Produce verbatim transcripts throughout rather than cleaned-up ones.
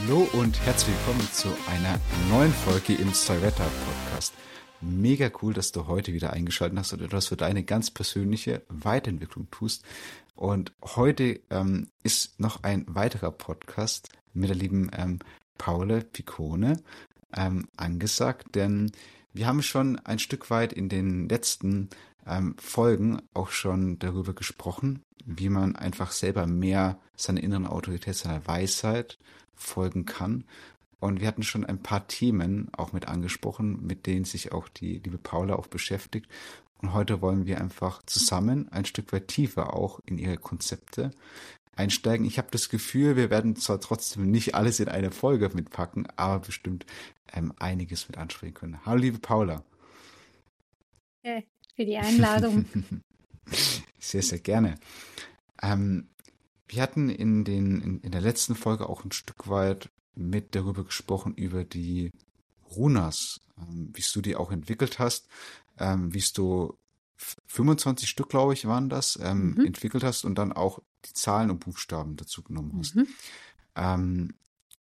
Hallo und herzlich willkommen zu einer neuen Folge im Cyvetta Podcast. Mega cool, dass du heute wieder eingeschaltet hast und etwas für deine ganz persönliche Weiterentwicklung tust. Und heute ähm, ist noch ein weiterer Podcast mit der lieben ähm, Paula Piccone ähm, angesagt, denn wir haben schon ein Stück weit in den letzten ähm, Folgen auch schon darüber gesprochen, wie man einfach selber mehr seiner inneren Autorität, seiner Weisheit folgen kann. Und wir hatten schon ein paar Themen auch mit angesprochen, mit denen sich auch die liebe Paula auch beschäftigt. Und heute wollen wir einfach zusammen ein Stück weit tiefer auch in ihre Konzepte einsteigen. Ich habe das Gefühl, wir werden zwar trotzdem nicht alles in eine Folge mitpacken, aber bestimmt ähm, einiges mit ansprechen können. Hallo liebe Paula. Ja, für die Einladung. Sehr, sehr gerne. Ähm, wir hatten in, den, in, in der letzten Folge auch ein Stück weit mit darüber gesprochen, über die Runas, ähm, wie du die auch entwickelt hast, ähm, wie du fünfundzwanzig Stück, glaube ich, waren das, ähm, mhm. entwickelt hast und dann auch die Zahlen und Buchstaben dazu genommen hast. Mhm. Ähm,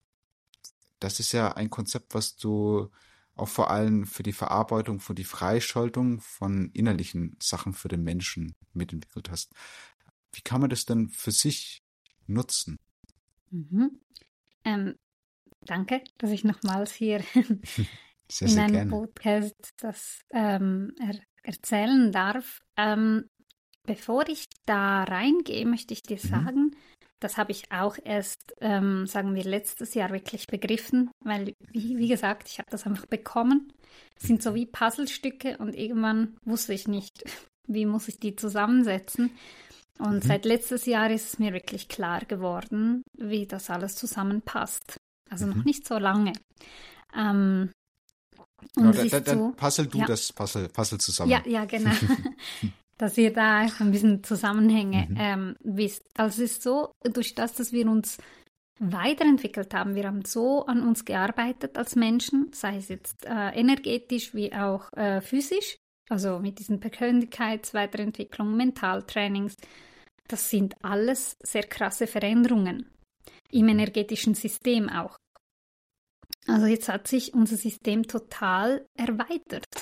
das ist ja ein Konzept, was du auch vor allem für die Verarbeitung, für die Freischaltung von innerlichen Sachen für den Menschen mitentwickelt hast. Wie kann man das denn für sich nutzen? Mhm. Ähm, danke, dass ich nochmals hier sehr, in sehr einem gerne. Podcast das ähm, er, erzählen darf. Ähm, bevor ich da reingehe, möchte ich dir mhm. sagen, das habe ich auch erst, ähm, sagen wir, letztes Jahr wirklich begriffen, weil, wie, wie gesagt, ich habe das einfach bekommen. Es sind so wie Puzzlestücke und irgendwann wusste ich nicht, wie muss ich die zusammensetzen. Und mhm. seit letztes Jahr ist es mir wirklich klar geworden, wie das alles zusammenpasst. Also mhm. noch nicht so lange. Ähm, und ja, dann, dann so, puzzle du ja. das Puzzle, Puzzle zusammen. Ja, ja, genau. Dass ihr da ein bisschen Zusammenhänge mhm. ähm, wisst. Also es ist so, durch das, dass wir uns weiterentwickelt haben, wir haben so an uns gearbeitet als Menschen, sei es jetzt äh, energetisch wie auch äh, physisch, also mit diesen Persönlichkeitsweiterentwicklung, Mentaltrainings. Das sind alles sehr krasse Veränderungen im energetischen System auch. Also jetzt hat sich unser System total erweitert.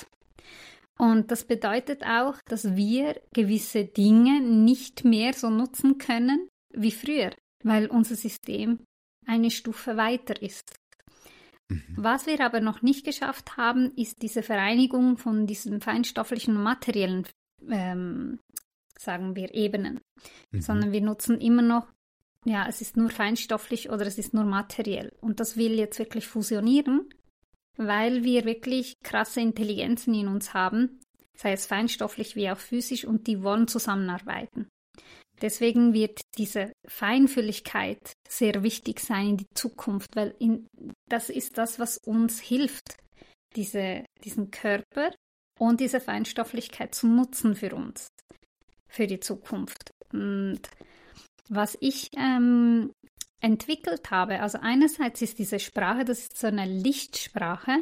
Und das bedeutet auch, dass wir gewisse Dinge nicht mehr so nutzen können wie früher, weil unser System eine Stufe weiter ist. Mhm. Was wir aber noch nicht geschafft haben, ist diese Vereinigung von diesen feinstofflichen und materiellen, ähm, sagen wir, Ebenen. Mhm. Sondern wir nutzen immer noch, ja, es ist nur feinstofflich oder es ist nur materiell. Und das will jetzt wirklich fusionieren, weil wir wirklich krasse Intelligenzen in uns haben, sei es feinstofflich wie auch physisch, und die wollen zusammenarbeiten. Deswegen wird diese Feinfühligkeit sehr wichtig sein in die Zukunft, weil in, das ist das, was uns hilft, diese, diesen Körper und diese Feinstofflichkeit zu nutzen für uns, für die Zukunft. Und was ich ähm, entwickelt habe, also einerseits ist diese Sprache, das ist so eine Lichtsprache,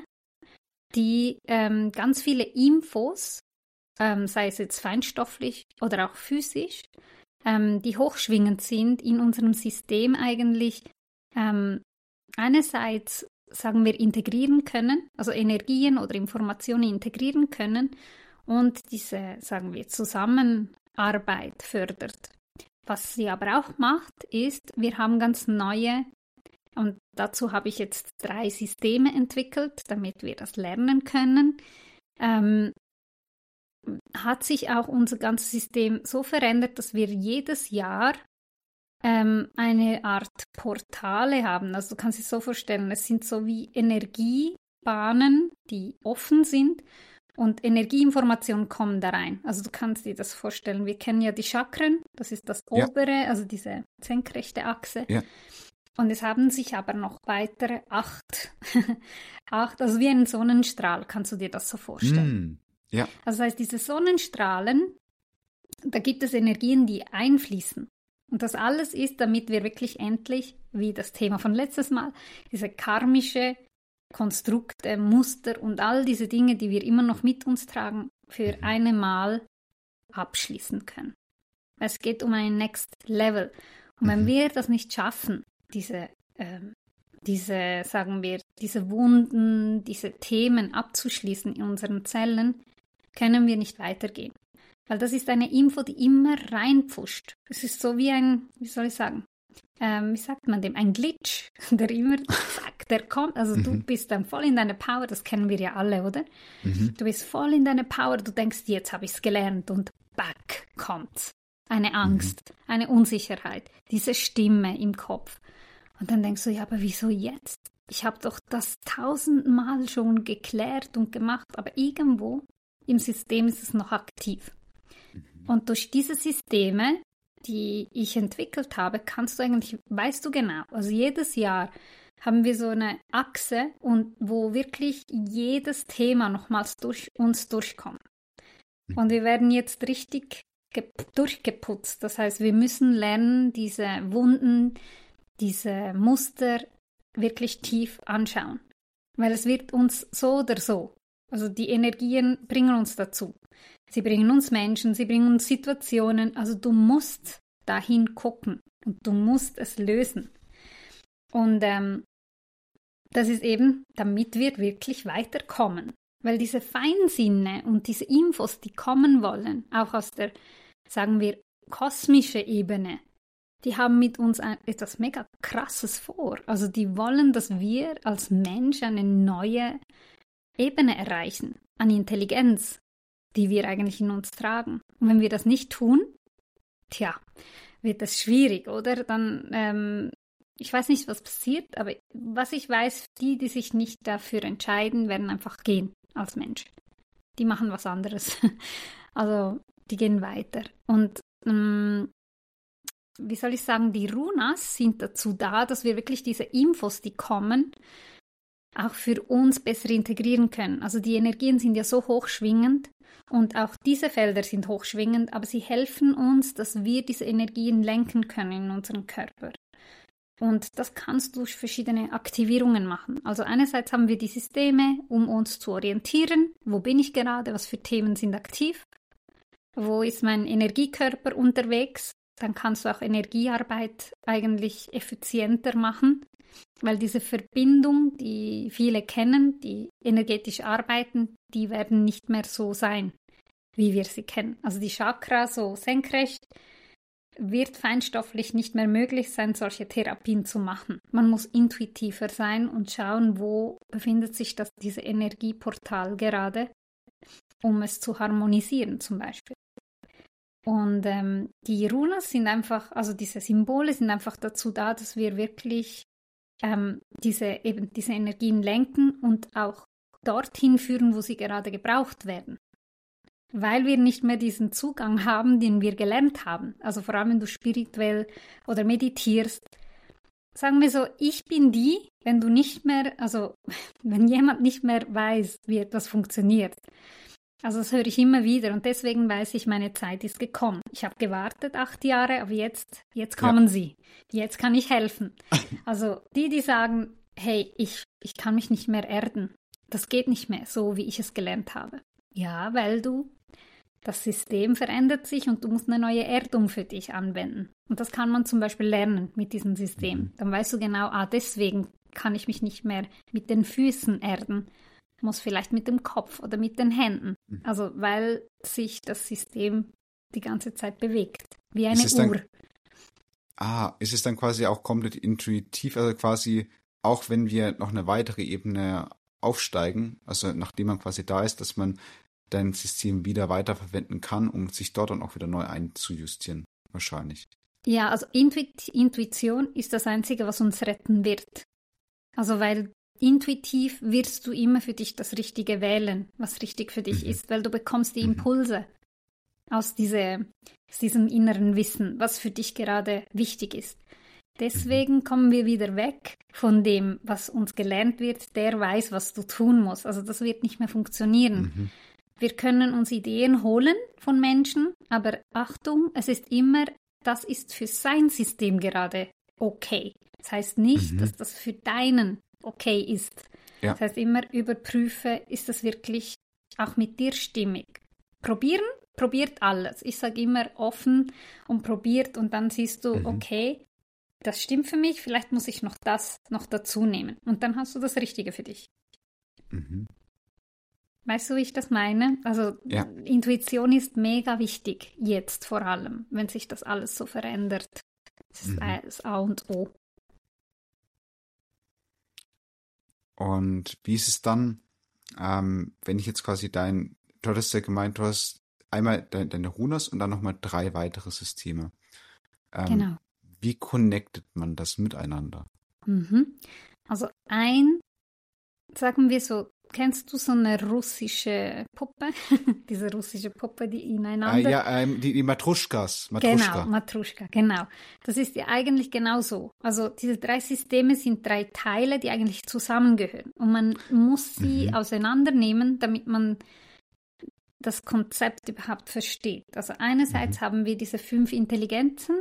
die ähm, ganz viele Infos, ähm, sei es jetzt feinstofflich oder auch physisch, ähm, die hochschwingend sind, in unserem System eigentlich ähm, einerseits, sagen wir, integrieren können, also Energien oder Informationen integrieren können und diese, sagen wir, Zusammenarbeit fördert. Was sie aber auch macht, ist, wir haben ganz neue, und dazu habe ich jetzt drei Systeme entwickelt, damit wir das lernen können, ähm, hat sich auch unser ganzes System so verändert, dass wir jedes Jahr ähm, eine Art Portale haben. Also du kannst es so vorstellen, es sind so wie Energiebahnen, die offen sind. Und Energieinformationen kommen da rein. Also du kannst dir das vorstellen. Wir kennen ja die Chakren, das ist das obere, ja. also diese senkrechte Achse. Ja. Und es haben sich aber noch weitere acht, acht, also wie ein Sonnenstrahl, kannst du dir das so vorstellen. Mm, ja. Also das heißt, diese Sonnenstrahlen, da gibt es Energien, die einfließen. Und das alles ist, damit wir wirklich endlich, wie das Thema von letztes Mal, diese karmische Konstrukte, Muster und all diese Dinge, die wir immer noch mit uns tragen, für eine Mal abschließen können. Es geht um ein Next Level. Und wenn wir das nicht schaffen, diese ähm, diese, sagen wir, diese Wunden, diese Themen abzuschließen in unseren Zellen, können wir nicht weitergehen. Weil das ist eine Info, die immer reinpfuscht. Es ist so wie ein, wie soll ich sagen, ähm, wie sagt man dem, ein Glitch, der immer, zack, der kommt. Also mhm. du bist dann voll in deiner Power, das kennen wir ja alle, oder? Mhm. Du bist voll in deiner Power, du denkst, jetzt habe ich es gelernt und back kommt's. Eine Angst, mhm. eine Unsicherheit, diese Stimme im Kopf. Und dann denkst du, ja, aber wieso jetzt? Ich habe doch das tausendmal schon geklärt und gemacht, aber irgendwo im System ist es noch aktiv. Mhm. Und durch diese Systeme, die ich entwickelt habe, kannst du eigentlich, weißt du genau, also jedes Jahr haben wir so eine Achse, und wo wirklich jedes Thema nochmals durch uns durchkommt. Mhm. Und wir werden jetzt richtig durchgeputzt. Das heißt, wir müssen lernen, diese Wunden, diese Muster wirklich tief anschauen. Weil es wird uns so oder so, also die Energien bringen uns dazu. Sie bringen uns Menschen, sie bringen uns Situationen. Also du musst dahin gucken und du musst es lösen. Und ähm, das ist eben, damit wir wirklich weiterkommen. Weil diese Feinsinne und diese Infos, die kommen wollen, auch aus der, sagen wir, kosmischen Ebene, die haben mit uns ein, etwas mega Krasses vor. Also die wollen, dass wir als Mensch eine neue Ebene erreichen, an Intelligenz, die wir eigentlich in uns tragen. Und wenn wir das nicht tun, tja, wird das schwierig, oder? Dann, ähm, ich weiß nicht, was passiert, aber was ich weiß, die, die sich nicht dafür entscheiden, werden einfach gehen als Mensch. Die machen was anderes. Also, die gehen weiter. Und, ähm, wie soll ich sagen, die Runas sind dazu da, dass wir wirklich diese Infos, die kommen, auch für uns besser integrieren können. Also die Energien sind ja so hochschwingend und auch diese Felder sind hochschwingend, aber sie helfen uns, dass wir diese Energien lenken können in unserem Körper. Und das kannst du durch verschiedene Aktivierungen machen. Also einerseits haben wir die Systeme, um uns zu orientieren. Wo bin ich gerade? Was für Themen sind aktiv? Wo ist mein Energiekörper unterwegs? Dann kannst du auch Energiearbeit eigentlich effizienter machen, weil diese Verbindung, die viele kennen, die energetisch arbeiten, die werden nicht mehr so sein, wie wir sie kennen. Also die Chakra so senkrecht wird feinstofflich nicht mehr möglich sein, solche Therapien zu machen. Man muss intuitiver sein und schauen, wo befindet sich das, diese Energieportal gerade, um es zu harmonisieren zum Beispiel. Und ähm, die Runas sind einfach, also diese Symbole sind einfach dazu da, dass wir wirklich ähm, diese, eben diese Energien lenken und auch dorthin führen, wo sie gerade gebraucht werden. Weil wir nicht mehr diesen Zugang haben, den wir gelernt haben. Also vor allem, wenn du spirituell oder meditierst. Sagen wir so, ich bin die, wenn du nicht mehr, also wenn jemand nicht mehr weiß, wie etwas funktioniert. Also das höre ich immer wieder und deswegen weiß ich, meine Zeit ist gekommen. Ich habe gewartet acht Jahre, aber jetzt, jetzt kommen ja. sie. Jetzt kann ich helfen. Also die, die sagen, hey, ich, ich kann mich nicht mehr erden. Das geht nicht mehr, so wie ich es gelernt habe. Ja, weil du, das System verändert sich und du musst eine neue Erdung für dich anwenden. Und das kann man zum Beispiel lernen mit diesem System. Mhm. Dann weißt du genau, ah, deswegen kann ich mich nicht mehr mit den Füßen erden. Ich muss vielleicht mit dem Kopf oder mit den Händen. Mhm. Also weil sich das System die ganze Zeit bewegt. Wie eine Uhr. Dann, ah, ist es dann quasi auch komplett intuitiv, also quasi auch wenn wir noch eine weitere Ebene aufsteigen, also nachdem man quasi da ist, dass man dein System wieder weiterverwenden kann, um sich dort dann auch wieder neu einzujustieren, wahrscheinlich. Ja, also Intuit- Intuition ist das Einzige, was uns retten wird. Also weil intuitiv wirst du immer für dich das Richtige wählen, was richtig für dich mhm. ist, weil du bekommst die Impulse mhm. aus, diese, aus diesem inneren Wissen, was für dich gerade wichtig ist. Deswegen mhm. kommen wir wieder weg von dem, was uns gelernt wird, der weiß, was du tun musst. Also das wird nicht mehr funktionieren. Mhm. Wir können uns Ideen holen von Menschen, aber Achtung, es ist immer, das ist für sein System gerade okay. Das heißt nicht, mhm. dass das für deinen okay ist. Ja. Das heißt immer überprüfe, ist das wirklich auch mit dir stimmig. Probieren, probiert alles. Ich sage immer offen und probiert und dann siehst du, mhm. okay, das stimmt für mich, vielleicht muss ich noch das noch dazu nehmen. Und dann hast du das Richtige für dich. Mhm. Weißt du, wie ich das meine? Also Ja. Intuition ist mega wichtig, jetzt vor allem, wenn sich das alles so verändert. Das ist Mhm. das A und O. Und wie ist es dann, ähm, wenn ich jetzt quasi dein, du hattest ja gemeint, du hast einmal de deine Runas und dann nochmal drei weitere Systeme. Ähm, Genau. Wie connectet man das miteinander? Mhm. Also ein, sagen wir so, kennst du so eine russische Puppe? Diese russische Puppe, die Äh, ineinander... ja, ähm, die, die Matruschkas, Genau, Matruschka. Matruschka, genau. Das ist ja eigentlich genau so. Also diese drei Systeme sind drei Teile, die eigentlich zusammengehören. Und man muss sie Mhm. auseinandernehmen, damit man das Konzept überhaupt versteht. Also einerseits Mhm. haben wir diese fünf Intelligenzen,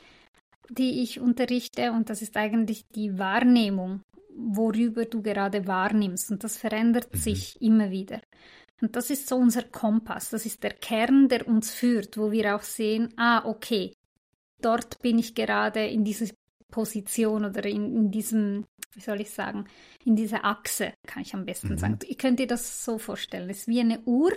die ich unterrichte, und das ist eigentlich die Wahrnehmung, worüber du gerade wahrnimmst. Und das verändert Mhm. sich immer wieder. Und das ist so unser Kompass, das ist der Kern, der uns führt, wo wir auch sehen, ah, okay, dort bin ich gerade in dieser Position oder in, in diesem, wie soll ich sagen, in dieser Achse, kann ich am besten Mhm. sagen. Ihr könnt dir das so vorstellen, es ist wie eine Uhr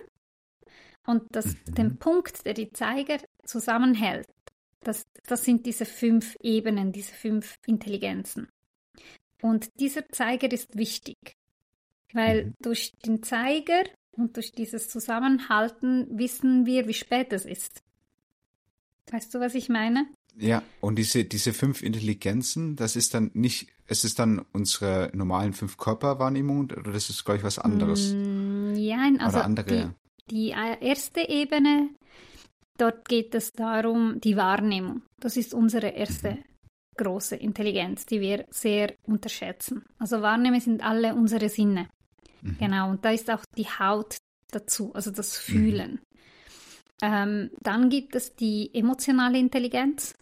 und das, Mhm. den Punkt, der die Zeiger zusammenhält, das, das sind diese fünf Ebenen, diese fünf Intelligenzen. Und dieser Zeiger ist wichtig, weil Mhm. durch den Zeiger und durch dieses Zusammenhalten wissen wir, wie spät es ist. Weißt du, was ich meine? Ja, und diese, diese fünf Intelligenzen, das ist dann nicht, es ist dann unsere normalen fünf Körperwahrnehmungen oder das ist, glaube ich, was anderes? Mm, ja, also Oder andere? die, die erste Ebene, dort geht es darum, die Wahrnehmung. Das ist unsere erste Mhm. große Intelligenz, die wir sehr unterschätzen. Also Wahrnehmen sind alle unsere Sinne. Mhm. Genau, und da ist auch die Haut dazu, also das Mhm. Fühlen. Ähm, dann gibt es die emotionale Intelligenz,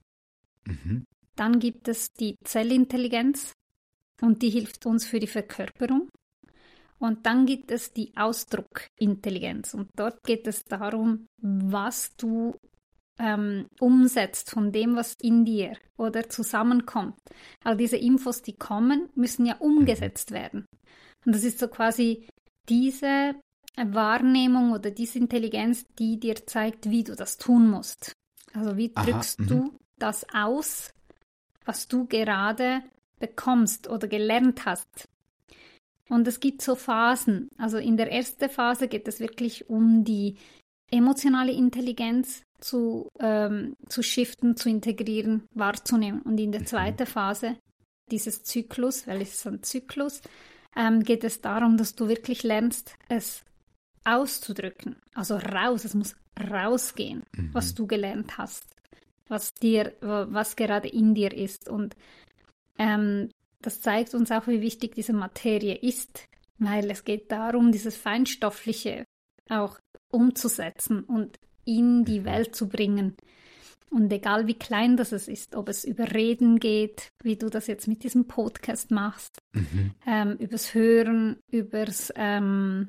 Mhm. dann gibt es die Zellintelligenz und die hilft uns für die Verkörperung. Und dann gibt es die Ausdruckintelligenz und dort geht es darum, was du ähm, umsetzt von dem, was in dir oder zusammenkommt. All diese Infos, die kommen, müssen ja umgesetzt werden. Und das ist so quasi diese Wahrnehmung oder diese Intelligenz, die dir zeigt, wie du das tun musst. Also wie Aha. drückst Mhm. du das aus, was du gerade bekommst oder gelernt hast. Und es gibt so Phasen. Also in der ersten Phase geht es wirklich um die emotionale Intelligenz zu, ähm, zu shiften, zu integrieren, wahrzunehmen. Und in der Mhm. zweiten Phase dieses Zyklus, weil es ist ein Zyklus, ähm, geht es darum, dass du wirklich lernst, es auszudrücken. Also raus, es muss rausgehen, Mhm. was du gelernt hast, was dir, was gerade in dir ist. Und ähm, das zeigt uns auch, wie wichtig diese Materie ist, weil es geht darum, dieses Feinstoffliche auch umzusetzen und in die Mhm. Welt zu bringen. Und egal wie klein das es ist, ob es über Reden geht, wie du das jetzt mit diesem Podcast machst, Mhm. ähm, übers Hören, übers, ähm,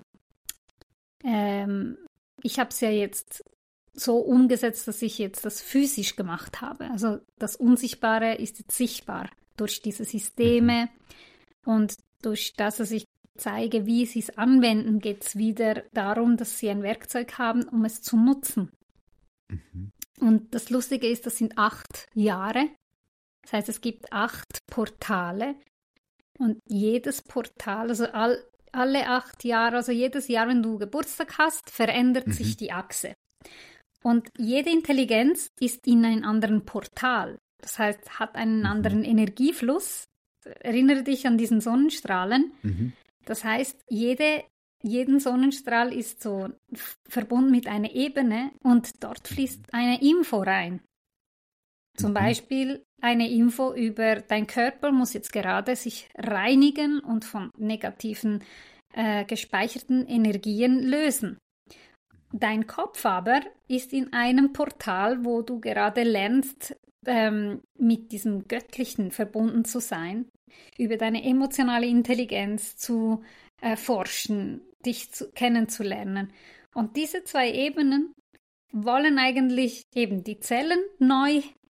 ähm, ich habe es ja jetzt so umgesetzt, dass ich jetzt das physisch gemacht habe. Also das Unsichtbare ist jetzt sichtbar durch diese Systeme und durch das, dass ich zeige, wie sie es anwenden, geht es wieder darum, dass sie ein Werkzeug haben, um es zu nutzen. Mhm. Und das Lustige ist, das sind acht Jahre. Das heißt, es gibt acht Portale und jedes Portal, also all, alle acht Jahre, also jedes Jahr, wenn du Geburtstag hast, verändert Mhm. sich die Achse. Und jede Intelligenz ist in einem anderen Portal. Das heißt, hat einen Mhm. anderen Energiefluss. Erinnere dich an diesen Sonnenstrahlen. Mhm. Das heißt, jede, jeden Sonnenstrahl ist so f- verbunden mit einer Ebene und dort fließt eine Info rein. Zum Mhm. Beispiel eine Info über dein Körper muss jetzt gerade sich reinigen und von negativen äh, gespeicherten Energien lösen. Dein Kopf aber ist in einem Portal, wo du gerade lernst, ähm, mit diesem Göttlichen verbunden zu sein, über deine emotionale Intelligenz zu äh, forschen, dich zu, kennenzulernen. Und diese zwei Ebenen wollen eigentlich eben die Zellen neu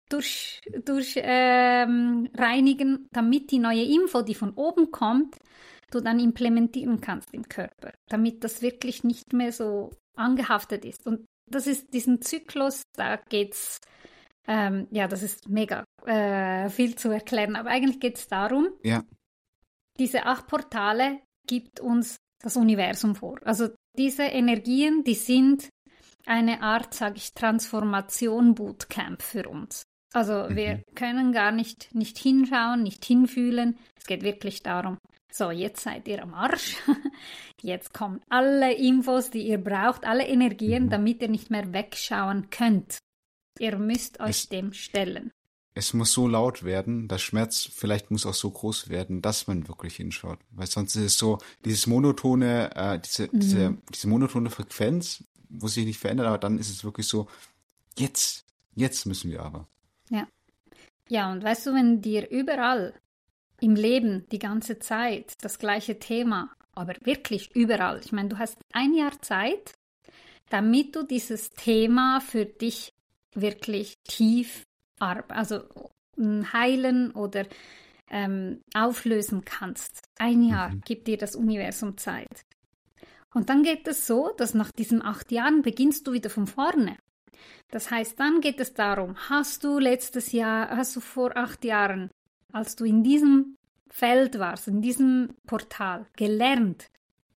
durch, durch ähm, reinigen, damit die neue Info, die von oben kommt, du dann implementieren kannst im Körper, damit das wirklich nicht mehr so angehaftet ist. Und das ist diesen Zyklus, da geht's, ähm, ja, das ist mega äh, viel zu erklären, aber eigentlich geht es darum, Ja. diese acht Portale gibt uns das Universum vor. Also diese Energien, die sind eine Art, sage ich, Transformation-Bootcamp für uns. Also Mhm. wir können gar nicht, nicht hinschauen, nicht hinfühlen. Es geht wirklich darum, so, jetzt seid ihr am Arsch. Jetzt kommen alle Infos, die ihr braucht, alle Energien, Mhm. damit ihr nicht mehr wegschauen könnt. Ihr müsst euch Es, dem stellen. es muss so laut werden, der Schmerz vielleicht muss auch so groß werden, dass man wirklich hinschaut. Weil sonst ist es so, dieses monotone, äh, diese, diese, Mhm. diese monotone Frequenz, wo sich nicht verändert, aber dann ist es wirklich so, jetzt, jetzt müssen wir aber. Ja. Ja, und weißt du, wenn dir überall im Leben die ganze Zeit das gleiche Thema, aber wirklich überall, ich meine, du hast ein Jahr Zeit, damit du dieses Thema für dich wirklich tief arbe- also mm, heilen oder ähm, auflösen kannst. Ein Jahr Mhm. gibt dir das Universum Zeit. Und dann geht es so, dass nach diesen acht Jahren beginnst du wieder von vorne. Das heißt, dann geht es darum, hast du letztes Jahr, hast du vor acht Jahren, als du in diesem Feld warst, in diesem Portal, gelernt,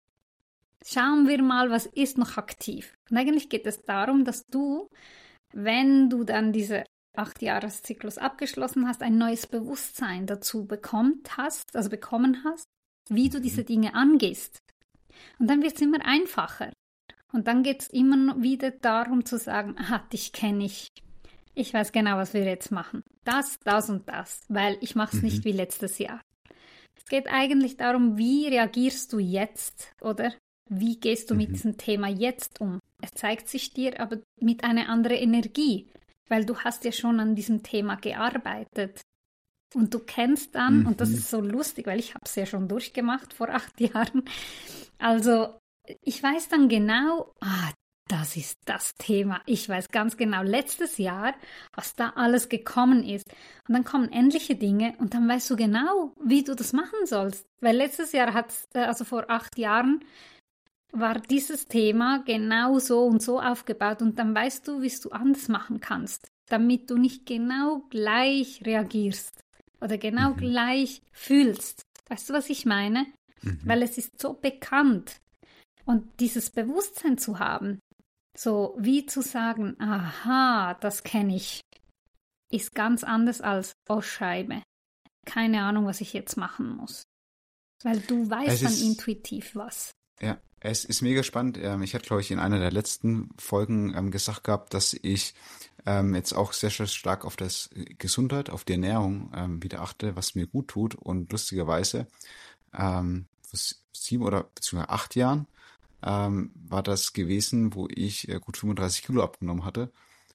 schauen wir mal, was ist noch aktiv. Und eigentlich geht es darum, dass du, wenn du dann diese acht-Jahres-Zyklus abgeschlossen hast, ein neues Bewusstsein dazu bekommt hast, also bekommen hast, wie du diese Dinge angehst. Und dann wird es immer einfacher. Und dann geht es immer wieder darum zu sagen, aha, dich kenne ich. Ich weiß genau, was wir jetzt machen. Das, das und das, weil ich mache es Mhm. nicht wie letztes Jahr. Es geht eigentlich darum, wie reagierst du jetzt, oder? Wie gehst du mit Mhm. diesem Thema jetzt um? Es zeigt sich dir aber mit einer anderen Energie, weil du hast ja schon an diesem Thema gearbeitet. Und du kennst dann, und das Mhm. ist so lustig, weil ich habe es ja schon durchgemacht vor acht Jahren, also ich weiß dann genau, ah, das ist das Thema. Ich weiß ganz genau, letztes Jahr, was da alles gekommen ist. Und dann kommen ähnliche Dinge und dann weißt du genau, wie du das machen sollst. Weil letztes Jahr hat, also vor acht Jahren, war dieses Thema genau so und so aufgebaut und dann weißt du, wie du anders machen kannst, damit du nicht genau gleich reagierst oder genau Mhm. gleich fühlst. Weißt du, was ich meine? Mhm. Weil es ist so bekannt. Und dieses Bewusstsein zu haben, so wie zu sagen, aha, das kenne ich, ist ganz anders als, oh Scheibe, keine Ahnung, was ich jetzt machen muss. Weil du weißt Es dann ist, intuitiv was. ja, es ist mega spannend. Ähm, ich hatte, glaube ich, in einer der letzten Folgen ähm, gesagt gehabt, dass ich ähm, jetzt auch sehr, sehr stark auf das Gesundheit, auf die Ernährung ähm, wieder achte, was mir gut tut. Und lustigerweise, ähm, vor sieben oder beziehungsweise acht Jahren ähm, war das gewesen, wo ich äh, gut fünfunddreißig Kilo abgenommen hatte.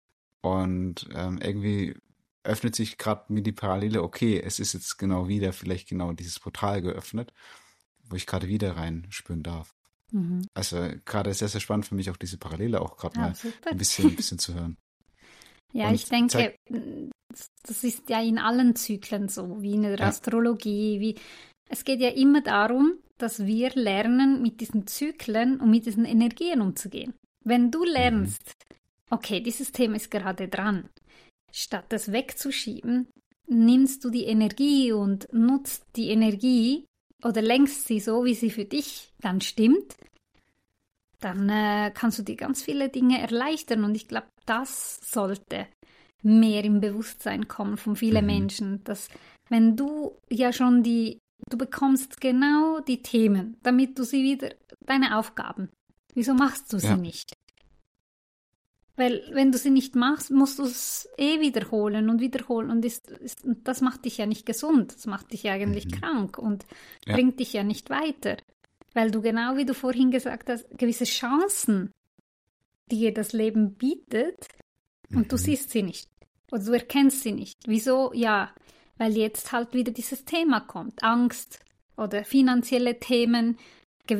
Und ähm, irgendwie öffnet sich gerade mir die Parallele, okay, es ist jetzt genau wieder vielleicht genau dieses Portal geöffnet, wo ich gerade wieder reinspüren darf. Mhm. Also gerade sehr, sehr spannend für mich auch diese Parallele auch gerade Ah, mal super. ein bisschen, ein bisschen zu hören. Ja, Und ich denke, zeigt, das ist ja in allen Zyklen so, wie in der ja, Astrologie, wie es geht ja immer darum, dass wir lernen, mit diesen Zyklen und mit diesen Energien umzugehen. Wenn du mhm, lernst, okay, dieses Thema ist gerade dran, statt das wegzuschieben, nimmst du die Energie und nutzt die Energie oder lenkst sie so, wie sie für dich dann stimmt, dann äh, kannst du dir ganz viele Dinge erleichtern. Und ich glaube, das sollte mehr im Bewusstsein kommen von vielen mhm, Menschen, dass wenn du ja schon die, du bekommst genau die Themen, damit du sie wieder, deine Aufgaben, wieso machst du sie ja, nicht? Weil wenn du sie nicht machst, musst du es eh wiederholen und wiederholen und ist, ist, und das macht dich ja nicht gesund, das macht dich eigentlich mhm, krank und ja, bringt dich ja nicht weiter. Weil du genau wie du vorhin gesagt hast, gewisse Chancen, die dir das Leben bietet, und du mhm, siehst sie nicht. Oder du erkennst sie nicht. Wieso? Ja, weil jetzt halt wieder dieses Thema kommt. Angst oder finanzielle Themen,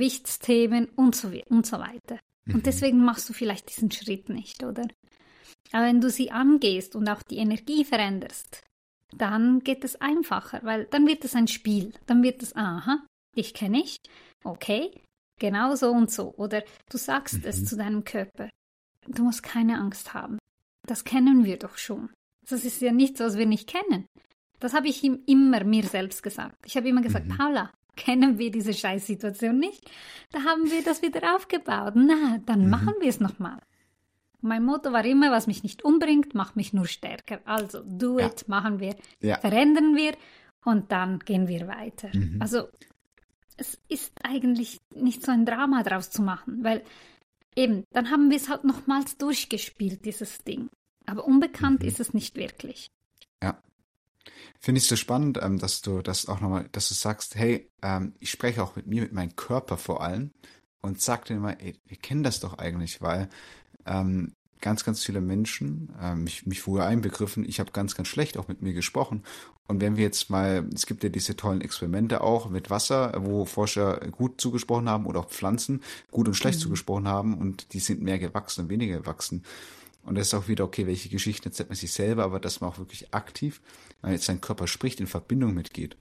Gewichtsthemen und so, und so weiter. Und mhm, deswegen machst du vielleicht diesen Schritt nicht, oder? Aber wenn du sie angehst und auch die Energie veränderst, dann geht es einfacher, weil dann wird es ein Spiel. Dann wird es, aha, dich kenne ich, okay, genau so und so. Oder du sagst mhm. es zu deinem Körper. Du musst keine Angst haben. Das kennen wir doch schon. Das ist ja nicht so, was wir nicht kennen. Das habe ich ihm immer mir selbst gesagt. Ich habe immer gesagt, mhm. Paula, kennen wir diese Scheißsituation nicht? Da haben wir das wieder aufgebaut. Na, dann mhm. machen wir es nochmal. Mein Motto war immer, was mich nicht umbringt, macht mich nur stärker. Also, do ja. it, machen wir, ja. verändern wir und dann gehen wir weiter. Mhm. Also, es ist eigentlich nicht so ein Drama draus zu machen, weil eben, dann haben wir es halt nochmals durchgespielt, dieses Ding. Aber unbekannt mhm. ist es nicht wirklich. Ja. Finde ich so spannend, ähm, dass du das auch nochmal, dass du sagst, hey, ähm, ich spreche auch mit mir, mit meinem Körper vor allem und sag dir mal, ey, wir kennen das doch eigentlich, weil ähm, ganz, ganz viele Menschen, ähm, mich, mich vorher einbegriffen, ich habe ganz, ganz schlecht auch mit mir gesprochen. Und wenn wir jetzt mal, es gibt ja diese tollen Experimente auch mit Wasser, wo Forscher gut zugesprochen haben oder auch Pflanzen gut und schlecht mhm. zugesprochen haben und die sind mehr gewachsen und weniger gewachsen. Und das ist auch wieder, okay, welche Geschichten erzählt man sich selber, aber dass man auch wirklich aktiv, wenn man jetzt seinen Körper spricht, in Verbindung mitgeht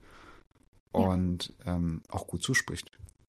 und ja. ähm, auch gut zuspricht.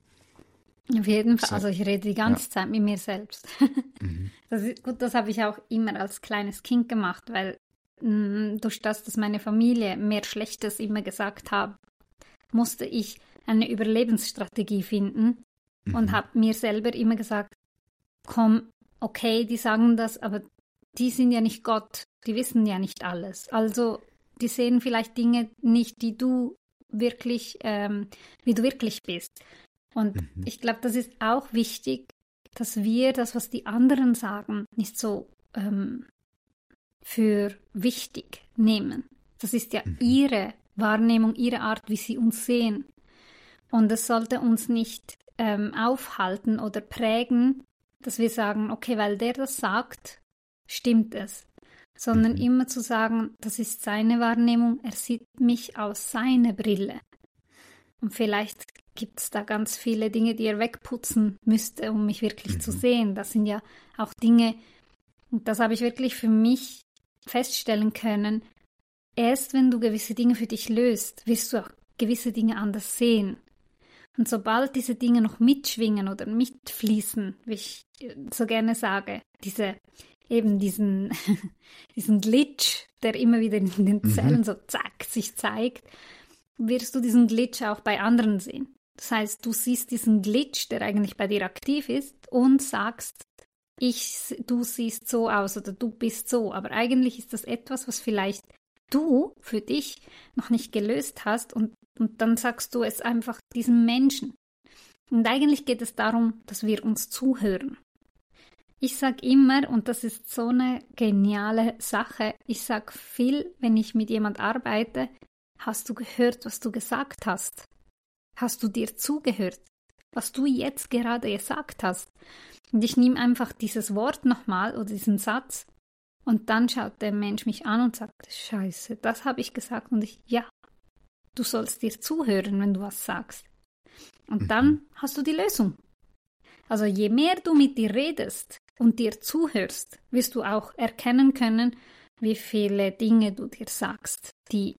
Auf jeden Fall, also ich rede die ganze ja. Zeit mit mir selbst. Mhm. Das ist, gut, das habe ich auch immer als kleines Kind gemacht, weil mh, durch das, dass meine Familie mehr Schlechtes immer gesagt hat, musste ich eine Überlebensstrategie finden mhm. und habe mir selber immer gesagt, komm, okay, die sagen das, aber die sind ja nicht Gott, die wissen ja nicht alles. Also die sehen vielleicht Dinge nicht, die du wirklich, ähm, wie du wirklich bist. Und mhm. ich glaube, das ist auch wichtig, dass wir das, was die anderen sagen, nicht so ähm, für wichtig nehmen. Das ist ja mhm. ihre Wahrnehmung, ihre Art, wie sie uns sehen. Und es sollte uns nicht ähm, aufhalten oder prägen, dass wir sagen, okay, weil der das sagt, stimmt es. Sondern mhm. immer zu sagen, das ist seine Wahrnehmung, er sieht mich aus seiner Brille. Und vielleicht gibt es da ganz viele Dinge, die er wegputzen müsste, um mich wirklich mhm. zu sehen. Das sind ja auch Dinge, und das habe ich wirklich für mich feststellen können, erst wenn du gewisse Dinge für dich löst, wirst du auch gewisse Dinge anders sehen. Und sobald diese Dinge noch mitschwingen oder mitfließen, wie ich so gerne sage, diese, eben diesen, diesen Glitch, der immer wieder in den Zellen mhm. so zack sich zeigt, wirst du diesen Glitch auch bei anderen sehen. Das heißt, du siehst diesen Glitch, der eigentlich bei dir aktiv ist und sagst, ich, du siehst so aus oder du bist so. Aber eigentlich ist das etwas, was vielleicht du für dich noch nicht gelöst hast und, und dann sagst du es einfach diesem Menschen. Und eigentlich geht es darum, dass wir uns zuhören. Ich sage immer, und das ist so eine geniale Sache, ich sage viel, wenn ich mit jemand arbeite, hast du gehört, was du gesagt hast? Hast du dir zugehört, was du jetzt gerade gesagt hast? Und ich nehme einfach dieses Wort nochmal oder diesen Satz und dann schaut der Mensch mich an und sagt, Scheiße, das habe ich gesagt. Und ich, ja, du sollst dir zuhören, wenn du was sagst. Und dann hast du die Lösung. Also je mehr du mit dir redest und dir zuhörst, wirst du auch erkennen können, wie viele Dinge du dir sagst, die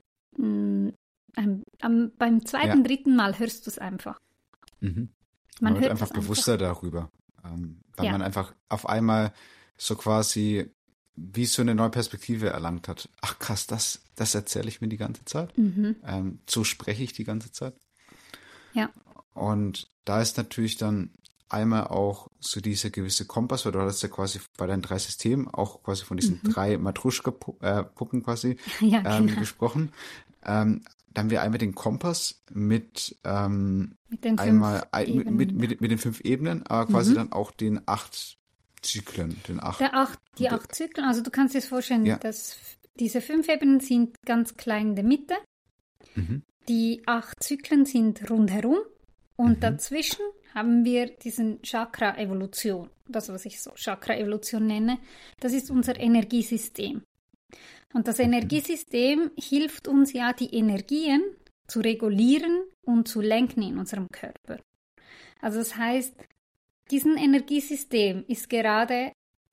mh, ähm, ähm, beim zweiten, ja. dritten Mal hörst du es einfach. Mhm. Man, man wird einfach bewusster einfach. darüber, ähm, weil ja. man einfach auf einmal so quasi wie so eine neue Perspektive erlangt hat. Ach krass, das, das erzähle ich mir die ganze Zeit. Mhm. Ähm, so spreche ich die ganze Zeit. Ja. Und da ist natürlich dann einmal auch so dieser gewisse Kompass, weil du hattest ja quasi bei deinen drei Systemen auch quasi von diesen mhm. drei Matruschka-Puppen quasi ja, ähm, genau. gesprochen. Ähm, dann haben wir einmal den Kompass mit, ähm, mit den einmal ein, mit, mit, mit den fünf Ebenen, aber quasi mhm. dann auch den acht Zyklen. Den acht, Der acht, die der, acht Zyklen, also du kannst dir vorstellen, ja. dass diese fünf Ebenen sind ganz klein in der Mitte, mhm. die acht Zyklen sind rundherum und mhm. dazwischen haben wir diesen Chakra-Evolution, das was ich so Chakra-Evolution nenne, das ist unser Energiesystem. Und das Energiesystem hilft uns ja, die Energien zu regulieren und zu lenken in unserem Körper. Also das heißt, diesen Energiesystem ist gerade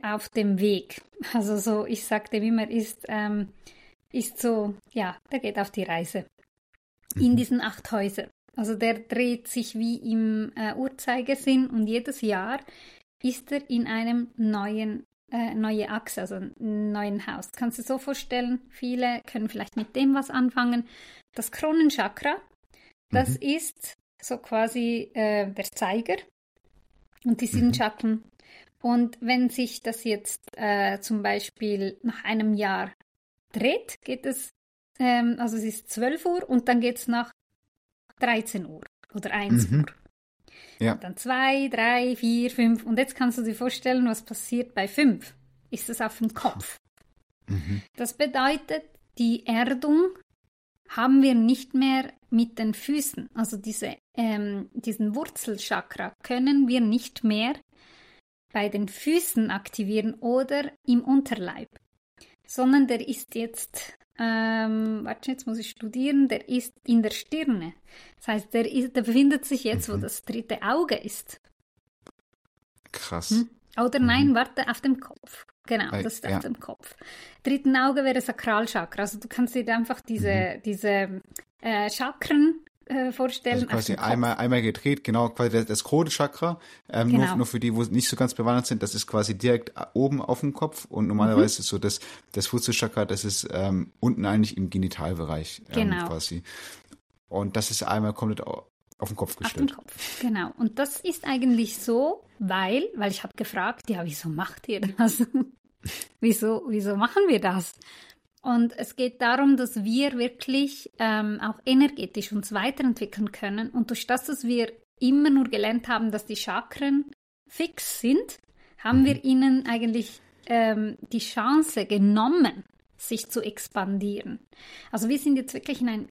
auf dem Weg. Also so, ich sage dem immer, ist, ähm, ist so, ja, der geht auf die Reise. Mhm. In diesen acht Häusern. Also der dreht sich wie im äh, Uhrzeigersinn und jedes Jahr ist er in einem neuen, äh, neue Achse, also einem neuen Haus. Kannst du dir so vorstellen, viele können vielleicht mit dem was anfangen. Das Kronenchakra, das mhm. ist so quasi äh, der Zeiger und die sieben mhm. Chakren. Und wenn sich das jetzt äh, zum Beispiel nach einem Jahr dreht, geht es, ähm, also es ist zwölf Uhr und dann geht es nach dreizehn Uhr oder eins mhm. Uhr. Ja. Und dann zwei, drei, vier, fünf. Und jetzt kannst du dir vorstellen, was passiert bei fünf. Ist es auf dem Kopf. Mhm. Das bedeutet, die Erdung haben wir nicht mehr mit den Füßen. Also diese, ähm, diesen Wurzelchakra können wir nicht mehr bei den Füßen aktivieren oder im Unterleib. Sondern der ist jetzt... Ähm, warte, jetzt muss ich studieren, der ist in der Stirne. Das heißt, der, ist, der befindet sich jetzt, mhm. wo das dritte Auge ist. Krass. Hm? Oder mhm. nein, warte, auf dem Kopf. Genau, das ist ja. auf dem Kopf. Dritten Auge wäre Sakralchakra. Also du kannst dir einfach diese, mhm. diese äh, Chakren äh, vorstellen. Also quasi einmal, einmal gedreht, genau, quasi das, das Kronenchakra. Ähm, genau. nur, nur für die, wo nicht so ganz bewandert sind, das ist quasi direkt oben auf dem Kopf und normalerweise mhm. ist so das, das Wurzelchakra, das ist ähm, unten eigentlich im Genitalbereich ähm, genau. quasi. Und das ist einmal komplett auf, auf den Kopf gestellt. Auf den Kopf, genau. Und das ist eigentlich so, weil, weil ich habe gefragt, ja, wieso macht ihr das? wieso, wieso machen wir das? Und es geht darum, dass wir wirklich ähm, auch energetisch uns weiterentwickeln können. Und durch das, dass wir immer nur gelernt haben, dass die Chakren fix sind, haben mhm. wir ihnen eigentlich ähm, die Chance genommen, sich zu expandieren. Also wir sind jetzt wirklich in einem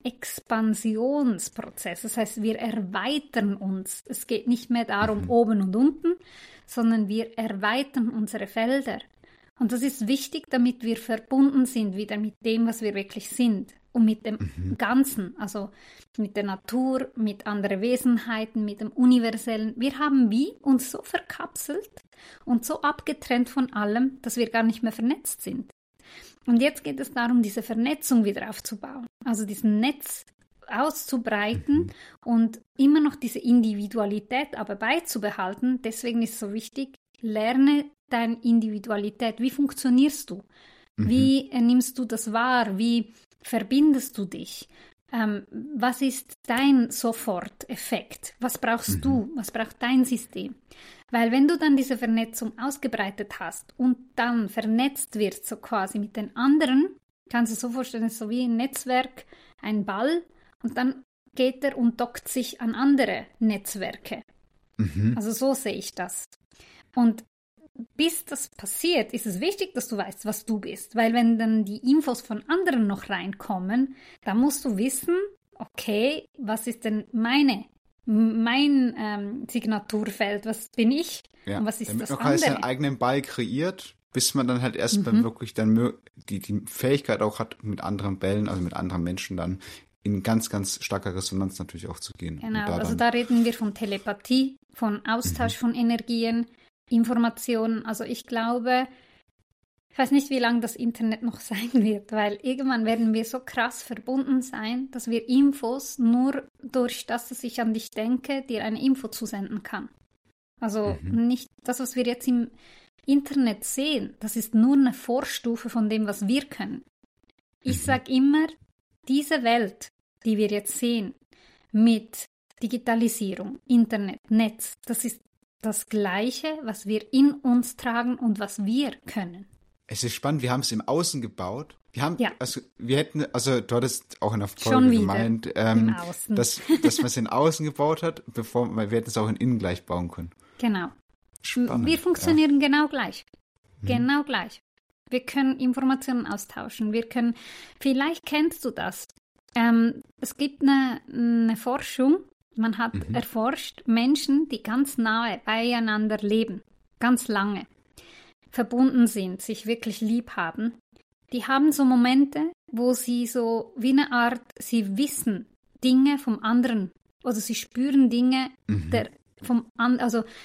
Expansionsprozess. Das heißt, wir erweitern uns. Es geht nicht mehr darum, mhm. oben und unten, sondern wir erweitern unsere Felder. Und das ist wichtig, damit wir verbunden sind wieder mit dem, was wir wirklich sind und mit dem mhm. Ganzen, also mit der Natur, mit anderen Wesenheiten, mit dem Universellen. Wir haben wie uns so verkapselt und so abgetrennt von allem, dass wir gar nicht mehr vernetzt sind. Und jetzt geht es darum, diese Vernetzung wieder aufzubauen, also diesen Netz auszubreiten mhm. und immer noch diese Individualität aber beizubehalten. Deswegen ist es so wichtig, lerne deine Individualität. Wie funktionierst du? Mhm. Wie äh, nimmst du das wahr? Wie verbindest du dich? Ähm, was ist dein Soforteffekt? Was brauchst mhm. du? Was braucht dein System? Weil wenn du dann diese Vernetzung ausgebreitet hast und dann vernetzt wirst, so quasi mit den anderen, kannst du dir so vorstellen, es ist so wie ein Netzwerk, ein Ball, und dann geht er und dockt sich an andere Netzwerke. Mhm. Also so sehe ich das. Und bis das passiert, ist es wichtig, dass du weißt, was du bist. Weil wenn dann die Infos von anderen noch reinkommen, dann musst du wissen, okay, was ist denn meine, mein ähm, Signaturfeld, was bin ich ja, und was ist damit das noch andere? Damit man seinen eigenen Ball kreiert, bis man dann halt erstmal mhm. wirklich dann die, die Fähigkeit auch hat, mit anderen Bällen, also mit anderen Menschen dann in ganz, ganz starker Resonanz natürlich auch zu gehen. Genau, da also da reden wir von Telepathie, von Austausch mhm. von Energien, Informationen. Also ich glaube, ich weiß nicht, wie lange das Internet noch sein wird, weil irgendwann werden wir so krass verbunden sein, dass wir Infos nur durch das, dass ich an dich denke, dir eine Info zusenden kann. Also mhm. nicht das, was wir jetzt im Internet sehen, das ist nur eine Vorstufe von dem, was wir können. Ich mhm. sage immer, diese Welt, die wir jetzt sehen, mit Digitalisierung, Internet, Netz, das ist das Gleiche, was wir in uns tragen und was wir können. Es ist spannend, wir haben es im Außen gebaut. Wir haben, ja. also wir hätten, also du hattest auch in der Folge gemeint, ähm, dass, dass man es in Außen gebaut hat, bevor wir hätten es auch in Innen gleich bauen können. Genau. Spannend, wir funktionieren ja. genau gleich. Mhm. Genau gleich. Wir können Informationen austauschen. Wir können, vielleicht kennst du das. Ähm, es gibt eine, eine Forschung, man hat mhm. erforscht, Menschen, die ganz nahe beieinander leben, ganz lange, verbunden sind, sich wirklich lieb haben, die haben so Momente, wo sie so wie eine Art, sie wissen Dinge vom anderen, oder sie spüren Dinge mhm. der, vom anderen, also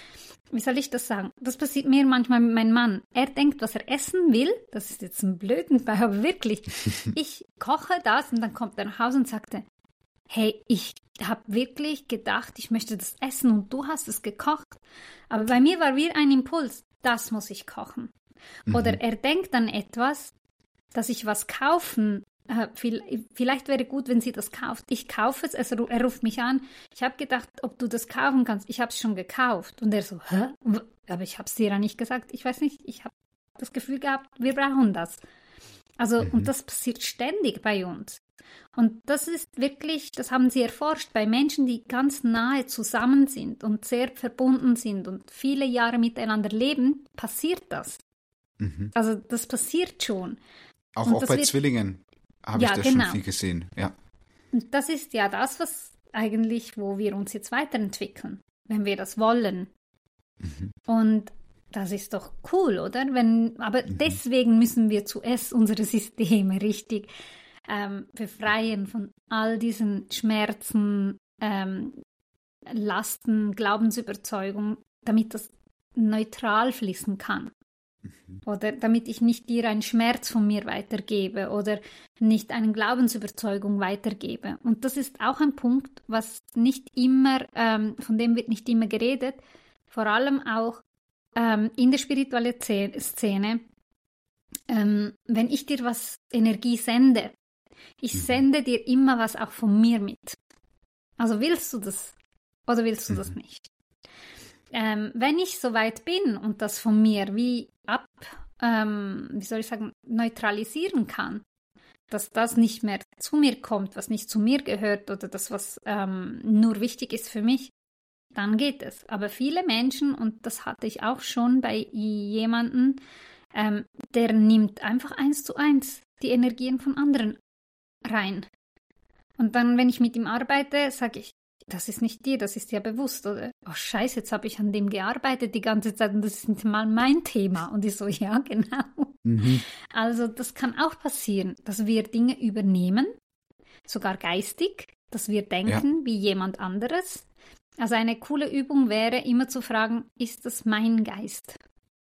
wie soll ich das sagen? Das passiert mir manchmal mit meinem Mann. Er denkt, was er essen will. Das ist jetzt ein blöden Beispiel, aber wirklich. Ich koche das und dann kommt er nach Hause und sagte, hey, ich habe wirklich gedacht, ich möchte das essen und du hast es gekocht. Aber bei mir war wie ein Impuls, das muss ich kochen. Mhm. Oder er denkt an etwas, dass ich was kaufen, äh, viel, vielleicht wäre gut, wenn sie das kauft. Ich kaufe es, also er ruft mich an. Ich habe gedacht, ob du das kaufen kannst. Ich habe es schon gekauft. Und er so, hä? Aber ich habe es dir ja nicht gesagt. Ich weiß nicht, ich habe das Gefühl gehabt, wir brauchen das. Also, mhm. und das passiert ständig bei uns. Und das ist wirklich, das haben sie erforscht, bei Menschen, die ganz nahe zusammen sind und sehr verbunden sind und viele Jahre miteinander leben, passiert das. Mhm. Also das passiert schon. Auch, und auch bei wird, Zwillingen habe ja, ich das genau. schon viel gesehen. Ja. Und das ist ja das, was eigentlich, wo wir uns jetzt weiterentwickeln, wenn wir das wollen. Mhm. Und das ist doch cool, oder? Wenn, aber mhm. deswegen müssen wir zuerst unsere Systeme richtig ähm, befreien von all diesen Schmerzen, ähm, Lasten, Glaubensüberzeugungen, damit das neutral fließen kann. Mhm. Oder damit ich nicht dir einen Schmerz von mir weitergebe oder nicht eine Glaubensüberzeugung weitergebe. Und das ist auch ein Punkt, was nicht immer, ähm, von dem wird nicht immer geredet, vor allem auch ähm, in der spirituellen Szene, ähm, wenn ich dir was Energie sende, ich mhm. sende dir immer was auch von mir mit. Also willst du das oder willst du mhm. das nicht? Ähm, wenn ich soweit bin und das von mir wie ab, ähm, wie soll ich sagen, neutralisieren kann, dass das nicht mehr zu mir kommt, was nicht zu mir gehört oder das, was ähm, nur wichtig ist für mich, dann geht es. Aber viele Menschen, und das hatte ich auch schon bei jemandem, ähm, der nimmt einfach eins zu eins die Energien von anderen rein. Und dann, wenn ich mit ihm arbeite, sage ich, das ist nicht dir, das ist dir bewusst, oder? Oh Scheiße, jetzt habe ich an dem gearbeitet die ganze Zeit und das ist nicht mal mein Thema. Und ich so, ja, genau. Mhm. Also das kann auch passieren, dass wir Dinge übernehmen, sogar geistig, dass wir denken ja. wie jemand anderes. Also eine coole Übung wäre, immer zu fragen, ist das mein Geist?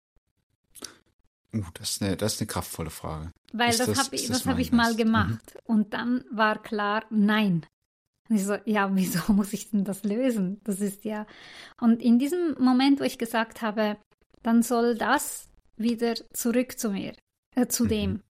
Uh, das ist eine, das ist eine kraftvolle Frage. Weil ist das, das habe ich, das hab ich mal gemacht. Mhm. Und dann war klar, nein. Und ich so, ja, wieso muss ich denn das lösen? Das ist ja... Und in diesem Moment, wo ich gesagt habe, dann soll das wieder zurück zu mir, äh, zu mhm. dem.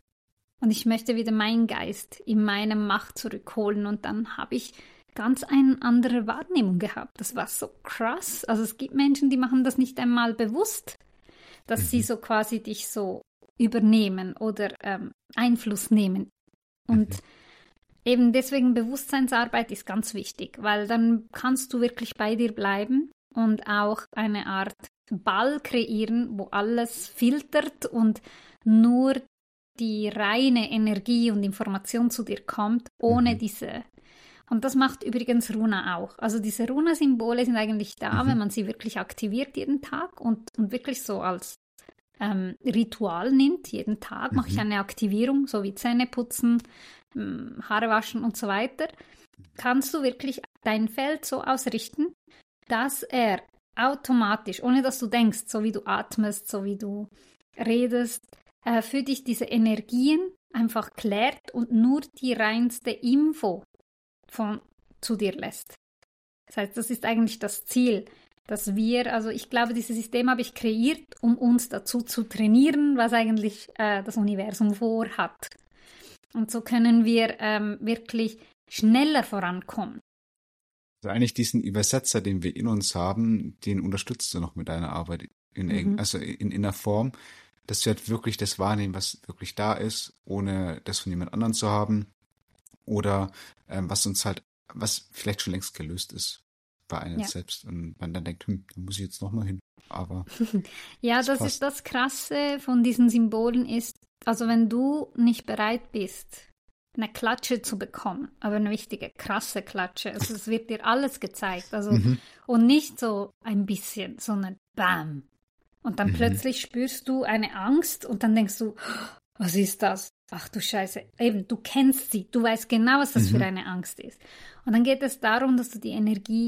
Und ich möchte wieder meinen Geist in meine Macht zurückholen. Und dann habe ich ganz eine andere Wahrnehmung gehabt. Das war so krass. Also es gibt Menschen, die machen das nicht einmal bewusst, dass mhm. sie so quasi dich so übernehmen oder ähm, Einfluss nehmen. Und mhm. eben deswegen Bewusstseinsarbeit ist ganz wichtig, weil dann kannst du wirklich bei dir bleiben und auch eine Art Ball kreieren, wo alles filtert und nur die reine Energie und Information zu dir kommt, ohne mhm. diese. Und das macht übrigens Runa auch. Also diese Runa-Symbole sind eigentlich da, mhm. wenn man sie wirklich aktiviert jeden Tag und, und wirklich so als ähm, Ritual nimmt. Jeden Tag mhm. mache ich eine Aktivierung, so wie Zähne putzen, ähm, Haare waschen und so weiter. Kannst du wirklich dein Feld so ausrichten, dass er automatisch, ohne dass du denkst, so wie du atmest, so wie du redest, äh, für dich diese Energien einfach klärt und nur die reinste Info von zu dir lässt. Das heißt, das ist eigentlich das Ziel, dass wir, also ich glaube, dieses System habe ich kreiert, um uns dazu zu trainieren, was eigentlich äh, das Universum vorhat. Und so können wir ähm, wirklich schneller vorankommen. Also eigentlich diesen Übersetzer, den wir in uns haben, den unterstützt du noch mit deiner Arbeit, in, mhm. also in, in einer Form, dass du halt wirklich das wahrnehmen, was wirklich da ist, ohne das von jemand anderem zu haben. Oder ähm, was uns halt, was vielleicht schon längst gelöst ist bei einem ja. selbst. Und man dann denkt, hm, da muss ich jetzt nochmal hin. Aber ja, das, das ist das Krasse von diesen Symbolen ist, also wenn du nicht bereit bist, eine Klatsche zu bekommen, aber eine wichtige, krasse Klatsche, also es wird dir alles gezeigt, also mhm. und nicht so ein bisschen, sondern bam. Und dann mhm. plötzlich spürst du eine Angst und dann denkst du, was ist das? Ach du Scheiße, eben, du kennst sie, du weißt genau, was das mhm. für eine Angst ist. Und dann geht es darum, dass du die Energie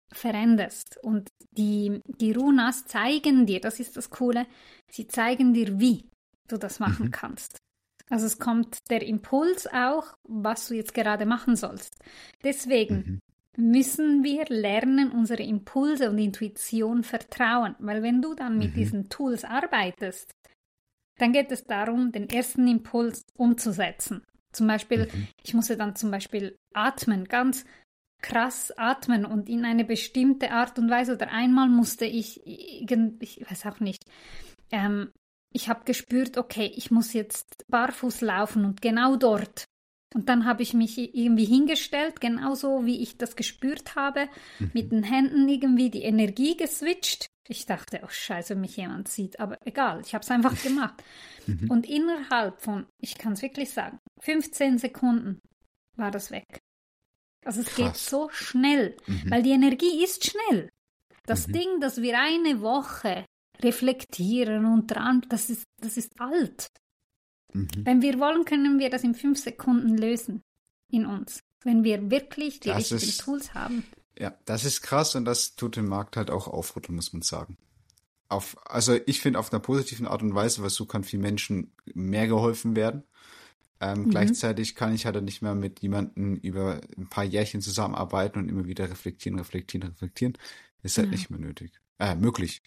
veränderst. Und die, die Runas zeigen dir, das ist das Coole, sie zeigen dir, wie du das machen mhm. kannst. Also es kommt der Impuls auch, was du jetzt gerade machen sollst. Deswegen mhm. müssen wir lernen, unsere Impulse und Intuition vertrauen. Weil wenn du dann mit mhm. diesen Tools arbeitest, dann geht es darum, den ersten Impuls umzusetzen. Zum Beispiel, mhm. ich musste dann zum Beispiel atmen, ganz krass atmen und in eine bestimmte Art und Weise. Oder einmal musste ich, ich weiß auch nicht, ähm, ich habe gespürt, okay, ich muss jetzt barfuß laufen und genau dort. Und dann habe ich mich irgendwie hingestellt, genauso wie ich das gespürt habe, mhm. mit den Händen irgendwie die Energie geswitcht. Ich dachte, oh Scheiße, wenn mich jemand sieht, aber egal, ich habe es einfach gemacht. Mhm. Und innerhalb von, ich kann es wirklich sagen, fünfzehn Sekunden war das weg. Also es Krass. Geht so schnell, mhm. weil die Energie ist schnell. Das mhm. Ding, dass wir eine Woche reflektieren und dran, das ist, das ist alt. Mhm. Wenn wir wollen, können wir das in fünf Sekunden lösen in uns. Wenn wir wirklich die das richtigen ist, Tools haben. Ja, das ist krass und das tut den Markt halt auch aufrütteln, muss man sagen. Auf, also ich finde auf einer positiven Art und Weise, weil so kann viel Menschen mehr geholfen werden. Ähm, mhm. Gleichzeitig kann ich halt nicht mehr mit jemandem über ein paar Jährchen zusammenarbeiten und immer wieder reflektieren, reflektieren, reflektieren. Ist halt ja. nicht mehr nötig. Äh, möglich.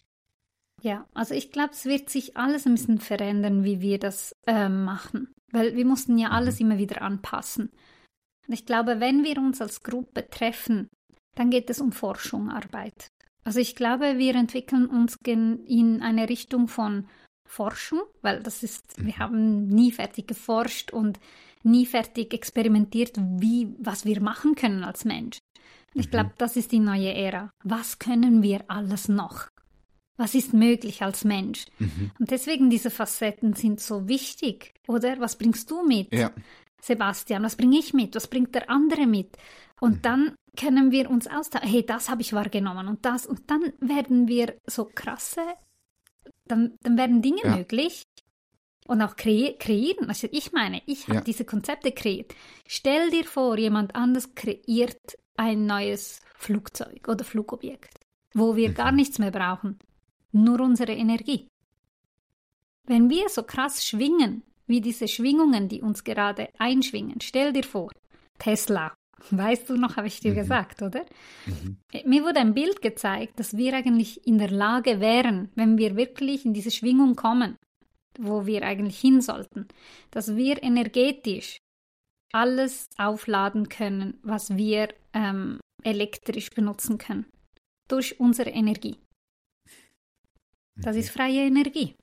Ja, also ich glaube, es wird sich alles ein bisschen verändern, wie wir das äh, machen. Weil wir mussten ja alles mhm. immer wieder anpassen. Und ich glaube, wenn wir uns als Gruppe treffen, dann geht es um Forschung, Arbeit. Also ich glaube, wir entwickeln uns in eine Richtung von Forschung, weil das ist, wir haben nie fertig geforscht und nie fertig experimentiert, wie, was wir machen können als Mensch. Und ich glaube, das ist die neue Ära. Was können wir alles noch? Was ist möglich als Mensch? Mhm. Und deswegen diese Facetten sind so wichtig, oder? Was bringst du mit, ja. Sebastian? Was bringe ich mit? Was bringt der andere mit? Und mhm. dann können wir uns austauschen. Hey, das habe ich wahrgenommen und das. Und dann werden wir so krasse, dann, dann werden Dinge ja. möglich und auch kre- kreieren. Also ich meine, ich habe ja. diese Konzepte kreiert. Stell dir vor, jemand anders kreiert ein neues Flugzeug oder Flugobjekt, wo wir mhm. gar nichts mehr brauchen. Nur unsere Energie. Wenn wir so krass schwingen, wie diese Schwingungen, die uns gerade einschwingen, stell dir vor, Tesla, weißt du noch, habe ich dir mhm. gesagt, oder? Mhm. Mir wurde ein Bild gezeigt, dass wir eigentlich in der Lage wären, wenn wir wirklich in diese Schwingung kommen, wo wir eigentlich hin sollten, dass wir energetisch alles aufladen können, was wir ähm, elektrisch benutzen können, durch unsere Energie. Das ist freie Energie.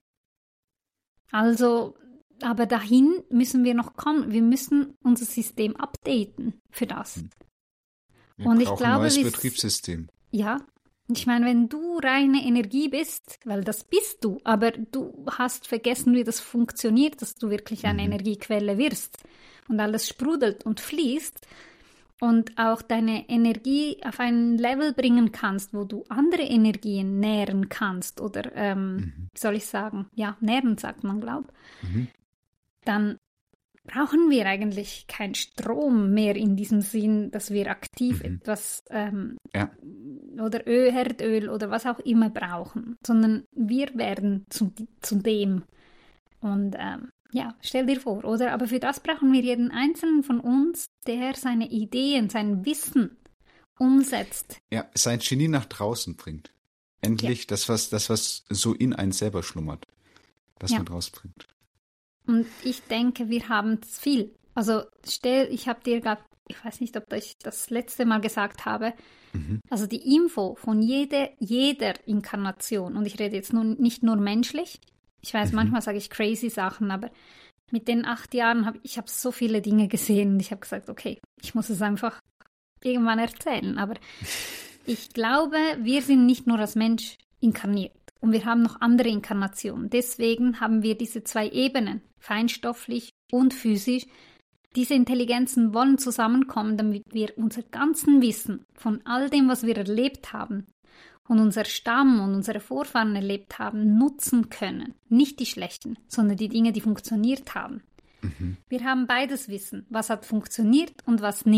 Also, aber dahin müssen wir noch kommen. Wir müssen unser System updaten für das. Wir und ich glaube, ein neues Betriebssystem. Ja, ich meine, wenn du reine Energie bist, weil das bist du, aber du hast vergessen, wie das funktioniert, dass du wirklich eine mhm. Energiequelle wirst und alles sprudelt und fließt, und auch deine Energie auf ein Level bringen kannst, wo du andere Energien nähren kannst oder, ähm, mhm. wie soll ich sagen, ja, nähren sagt man, glaube ich, mhm. dann brauchen wir eigentlich keinen Strom mehr in diesem Sinn, dass wir aktiv mhm. etwas ähm, ja. oder Öl, Herdöl oder was auch immer brauchen, sondern wir werden zu, zu dem. Und ähm, ja, stell dir vor, oder? Aber für das brauchen wir jeden Einzelnen von uns, der seine Ideen, sein Wissen umsetzt. Ja, sein Genie nach draußen bringt. Endlich ja. das, was, das, was so in einen selber schlummert, das ja. man rausbringt. Und ich denke, wir haben es viel. Also stell, ich habe dir gerade, ich weiß nicht, ob ich das letzte Mal gesagt habe, mhm. also die Info von jeder, jeder Inkarnation, und ich rede jetzt nun nicht nur menschlich, ich weiß, mhm. manchmal sage ich crazy Sachen, aber mit den acht Jahren habe ich hab so viele Dinge gesehen und ich habe gesagt, okay, ich muss es einfach irgendwann erzählen. Aber ich glaube, wir sind nicht nur als Mensch inkarniert und wir haben noch andere Inkarnationen. Deswegen haben wir diese zwei Ebenen, feinstofflich und physisch. Diese Intelligenzen wollen zusammenkommen, damit wir unser ganzen Wissen von all dem, was wir erlebt haben, und unser Stamm und unsere Vorfahren erlebt haben, nutzen können. Nicht die schlechten, sondern die Dinge, die funktioniert haben. Mhm. Wir haben beides Wissen, was hat funktioniert und was nicht.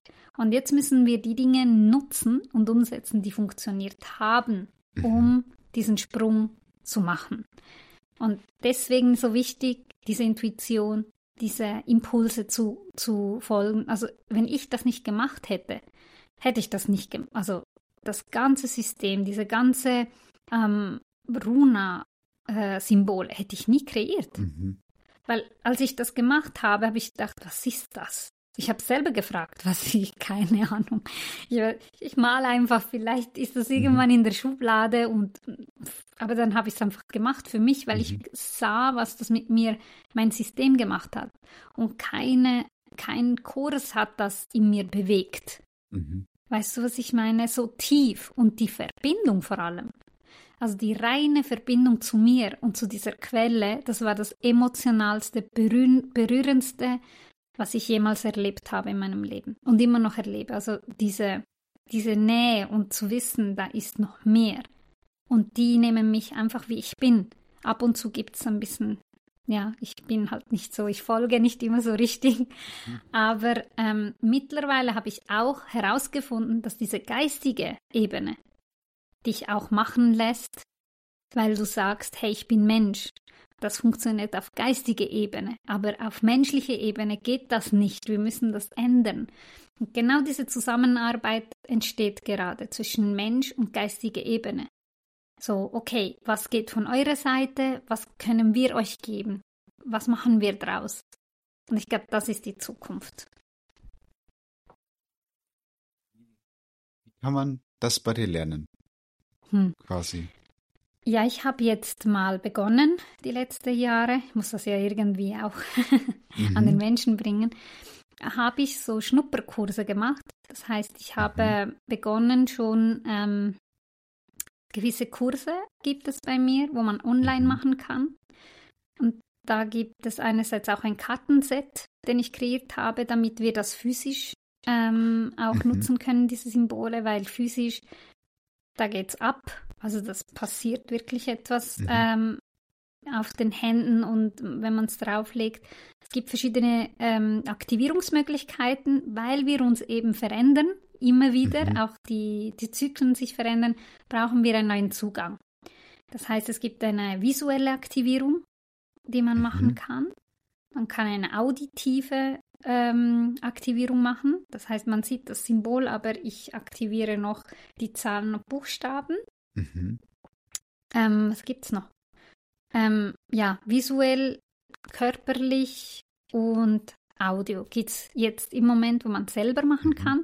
Und jetzt müssen wir die Dinge nutzen und umsetzen, die funktioniert haben, um diesen Sprung zu machen. Und deswegen so wichtig, diese Intuition, diese Impulse zu, zu folgen. Also wenn ich das nicht gemacht hätte, hätte ich das nicht gemacht. Also das ganze System, diese ganze ähm, Runa-Symbole hätte ich nie kreiert. Mhm. Weil als ich das gemacht habe, habe ich gedacht, was ist das? Ich habe selber gefragt, was ich, keine Ahnung. Ich, ich male einfach, vielleicht ist das irgendwann in der Schublade und aber dann habe ich es einfach gemacht für mich, weil mhm. ich sah, was das mit mir, mein System gemacht hat. Und keine, kein Kurs hat das in mir bewegt. Mhm. Weißt du, was ich meine? So tief und die Verbindung vor allem. Also die reine Verbindung zu mir und zu dieser Quelle, das war das emotionalste, berühr berührendste, was ich jemals erlebt habe in meinem Leben und immer noch erlebe. Also diese, diese Nähe und zu wissen, da ist noch mehr. Und die nehmen mich einfach, wie ich bin. Ab und zu gibt es ein bisschen, ja, ich bin halt nicht so, ich folge nicht immer so richtig. Mhm. Aber ähm, mittlerweile habe ich auch herausgefunden, dass diese geistige Ebene dich auch machen lässt, weil du sagst, hey, ich bin Mensch. Das funktioniert auf geistige Ebene, aber auf menschliche Ebene geht das nicht. Wir müssen das ändern. Und genau diese Zusammenarbeit entsteht gerade zwischen Mensch und geistige Ebene. So, okay, was geht von eurer Seite? Was können wir euch geben? Was machen wir draus? Und ich glaube, das ist die Zukunft. Wie kann man das bei dir lernen? Hm. Quasi. Ja, ich habe jetzt mal begonnen, die letzten Jahre, ich muss das ja irgendwie auch mhm. an den Menschen bringen, habe ich so Schnupperkurse gemacht. Das heißt, ich habe mhm. begonnen schon, ähm, gewisse Kurse gibt es bei mir, wo man online mhm. machen kann. Und da gibt es einerseits auch ein Kartenset, den ich kreiert habe, damit wir das physisch ähm, auch mhm. nutzen können, diese Symbole, weil physisch, da geht's ab. Also das passiert wirklich etwas mhm. ähm, auf den Händen und wenn man es drauflegt. Es gibt verschiedene ähm, Aktivierungsmöglichkeiten, weil wir uns eben verändern, immer wieder, mhm. auch die, die Zyklen sich verändern, brauchen wir einen neuen Zugang. Das heißt, es gibt eine visuelle Aktivierung, die man mhm. machen kann. Man kann eine auditive ähm, Aktivierung machen. Das heißt, man sieht das Symbol, aber ich aktiviere noch die Zahlen und Buchstaben. Mhm. Ähm, was gibt es noch? Ähm, ja, visuell, körperlich und Audio gibt es jetzt im Moment, wo man es selber machen kann.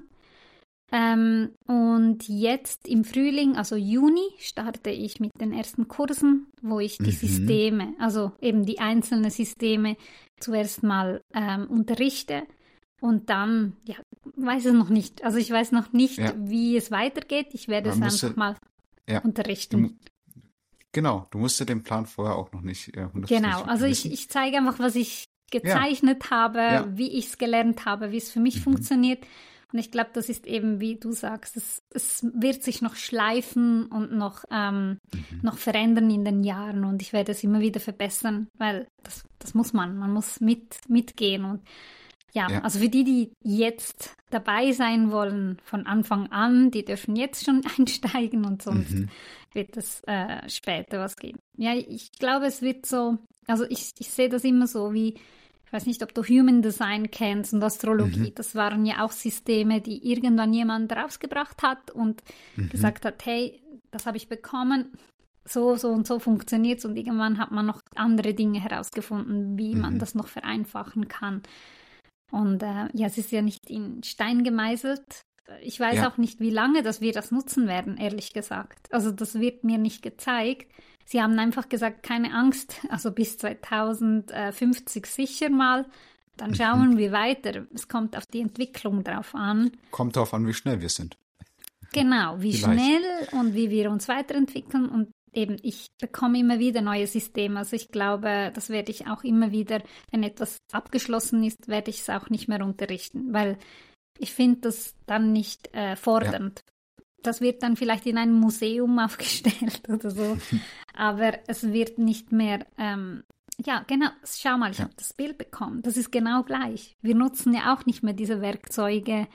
Ähm, und jetzt im Frühling, also Juni, starte ich mit den ersten Kursen, wo ich die mhm. Systeme, also eben die einzelnen Systeme zuerst mal ähm, unterrichte. Und dann, ja, weiß es noch nicht. Also ich weiß noch nicht, ja. wie es weitergeht. Ich werde man es einfach mal ja. unterrichten. Du, genau, du musst ja den Plan vorher auch noch nicht äh, Genau, also ich, ich zeige einfach, was ich gezeichnet ja. habe, ja. wie ich es gelernt habe, wie es für mich mhm. funktioniert. Und ich glaube, das ist eben, wie du sagst, es, es wird sich noch schleifen und noch, ähm, mhm. noch verändern in den Jahren. Und ich werde es immer wieder verbessern, weil das, das muss man. Man muss mit, mitgehen. Und ja, ja, also für die, die jetzt dabei sein wollen von Anfang an, die dürfen jetzt schon einsteigen und sonst mhm. wird es äh, später was geben. Ja, ich glaube, es wird so, also ich, ich sehe das immer so wie, ich weiß nicht, ob du Human Design kennst und Astrologie, mhm. das waren ja auch Systeme, die irgendwann jemand rausgebracht hat und mhm. gesagt hat, hey, das habe ich bekommen, so, so und so funktioniert es und irgendwann hat man noch andere Dinge herausgefunden, wie mhm. man das noch vereinfachen kann. Und äh, ja, es ist ja nicht in Stein gemeißelt. Ich weiß ja. auch nicht, wie lange dass wir das nutzen werden, ehrlich gesagt. Also das wird mir nicht gezeigt. Sie haben einfach gesagt, keine Angst, also bis zweitausendfünfzig sicher mal. Dann schauen mhm. wir weiter. Es kommt auf die Entwicklung drauf an. Kommt darauf an, wie schnell wir sind. Genau, wie Vielleicht. schnell und wie wir uns weiterentwickeln. Und eben, ich bekomme immer wieder neue Systeme. Also ich glaube, das werde ich auch immer wieder, wenn etwas abgeschlossen ist, werde ich es auch nicht mehr unterrichten, weil ich finde das dann nicht äh, fordernd. Ja. Das wird dann vielleicht in einem Museum aufgestellt oder so, aber es wird nicht mehr, ähm, ja genau, schau mal, ich ja. habe das Bild bekommen, das ist genau gleich. Wir nutzen ja auch nicht mehr diese Werkzeuge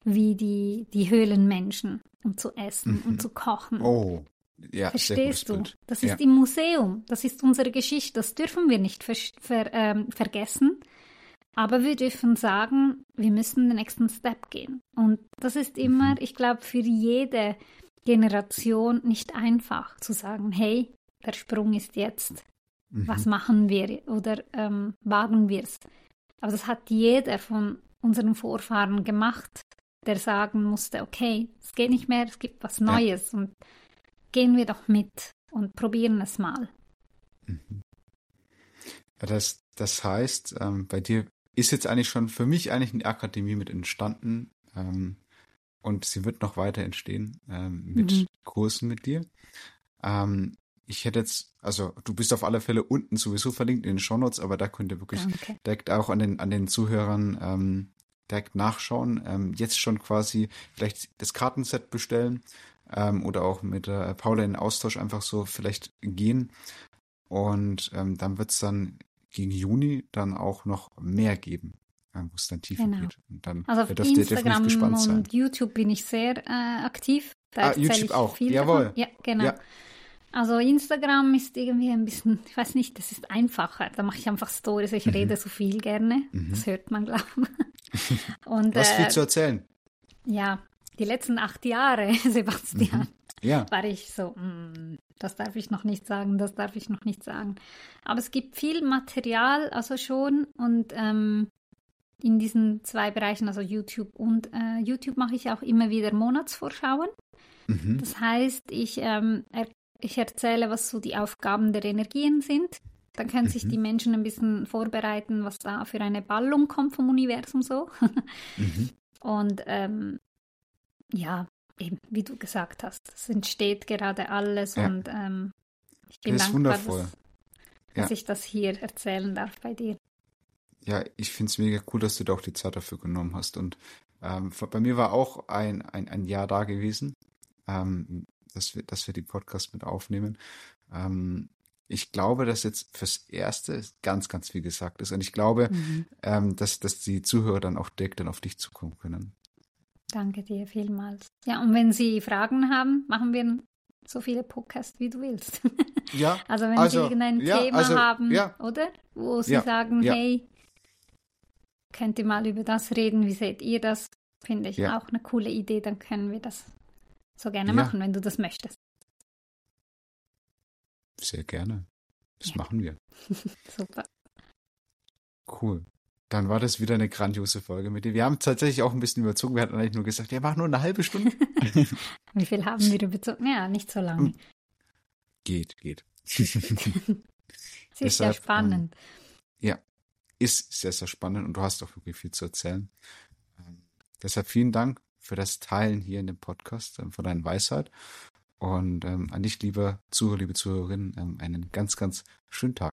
wie die, die Höhlenmenschen, um zu essen Mhm. und zu kochen. Oh, ja, sehr gutes Verstehst du? Bild. Das Ja. ist im Museum, das ist unsere Geschichte, das dürfen wir nicht ver ver ähm, vergessen. Aber wir dürfen sagen, wir müssen den nächsten Step gehen. Und das ist immer, Mhm. ich glaube, für jede Generation nicht einfach zu sagen, hey, der Sprung ist jetzt, was Mhm. machen wir oder ähm, wagen wir es? Aber das hat jeder von unseren Vorfahren gemacht, der sagen musste, okay, es geht nicht mehr, es gibt was Ja. Neues und gehen wir doch mit und probieren es mal. Mhm. Ja, das, das heißt, ähm, bei dir ist jetzt eigentlich schon für mich eigentlich eine Akademie mit entstanden, ähm, und sie wird noch weiter entstehen, ähm, mit Mhm. Kursen mit dir. Ähm, ich hätte jetzt, also du bist auf alle Fälle unten sowieso verlinkt in den Shownotes, aber da könnt ihr wirklich Danke. direkt auch an den, an den Zuhörern ähm, direkt nachschauen. Ähm, jetzt schon quasi vielleicht das Kartenset bestellen, ähm, oder auch mit äh, Paula in den Austausch einfach so vielleicht gehen. Und ähm, dann wird es dann gegen Juni dann auch noch mehr geben, äh, wo es dann tiefer Genau. geht. Und dann Also da auf dürft ihr definitiv Instagram gespannt sein. und YouTube bin ich sehr äh, aktiv. Da Ah, erzähle YouTube ich auch. viel Jawohl. davon. Ja, genau. Ja. Also Instagram ist irgendwie ein bisschen, ich weiß nicht, das ist einfacher. Da mache ich einfach Stories. Ich Mhm. rede so viel gerne. Mhm. Das hört man, glaube ich. Und Was viel äh, zu erzählen. ja, die letzten acht Jahre, Sebastian, Mhm. Ja. war ich so, mm, das darf ich noch nicht sagen, das darf ich noch nicht sagen. Aber es gibt viel Material, also schon. Und ähm, in diesen zwei Bereichen, also YouTube und äh, YouTube, mache ich auch immer wieder Monatsvorschauen. Mhm. Das heißt, ich, ähm, er, ich erzähle, was so die Aufgaben der Energien sind. Dann können sich Mhm. die Menschen ein bisschen vorbereiten, was da für eine Ballung kommt vom Universum so. Mhm. Und ähm, ja, eben, wie du gesagt hast, es entsteht gerade alles Ja. und ähm, ich bin Das ist dankbar, wundervoll. dass, dass Ja. ich das hier erzählen darf bei dir. Ja, ich finde es mega cool, dass du da auch die Zeit dafür genommen hast. Und ähm, f- bei mir war auch ein, ein, ein Jahr da gewesen, ähm, dass wir, dass wir die Podcast mit aufnehmen. Ähm, ich glaube, dass jetzt fürs Erste ganz, ganz viel gesagt ist. Und ich glaube, Mhm. ähm, dass, dass die Zuhörer dann auch direkt dann auf dich zukommen können. Danke dir vielmals. Ja, und wenn Sie Fragen haben, machen wir so viele Podcasts, wie du willst. Ja, Also wenn also, Sie irgendein ja, Thema also, haben, ja. oder? Wo Sie Ja, sagen, ja. hey, könnt ihr mal über das reden, wie seht ihr das? Finde ich Ja. auch eine coole Idee, dann können wir das so gerne Ja. machen, wenn du das möchtest. Sehr gerne. Das Ja. machen wir. Super. Cool. Dann war das wieder eine grandiose Folge mit dir. Wir haben tatsächlich auch ein bisschen überzogen. Wir hatten eigentlich nur gesagt, ja, mach nur eine halbe Stunde. Wie viel haben wir überzogen? Ja, nicht so lange. Geht, geht. Es ist sehr Deshalb, spannend. Ja, ist sehr, sehr spannend und du hast auch wirklich viel zu erzählen. Ähm, deshalb vielen Dank für das Teilen hier in dem Podcast, ähm, von deiner Weisheit. Und ähm, an dich, lieber Zuhörer, liebe Zuhörerin, ähm, einen ganz, ganz schönen Tag.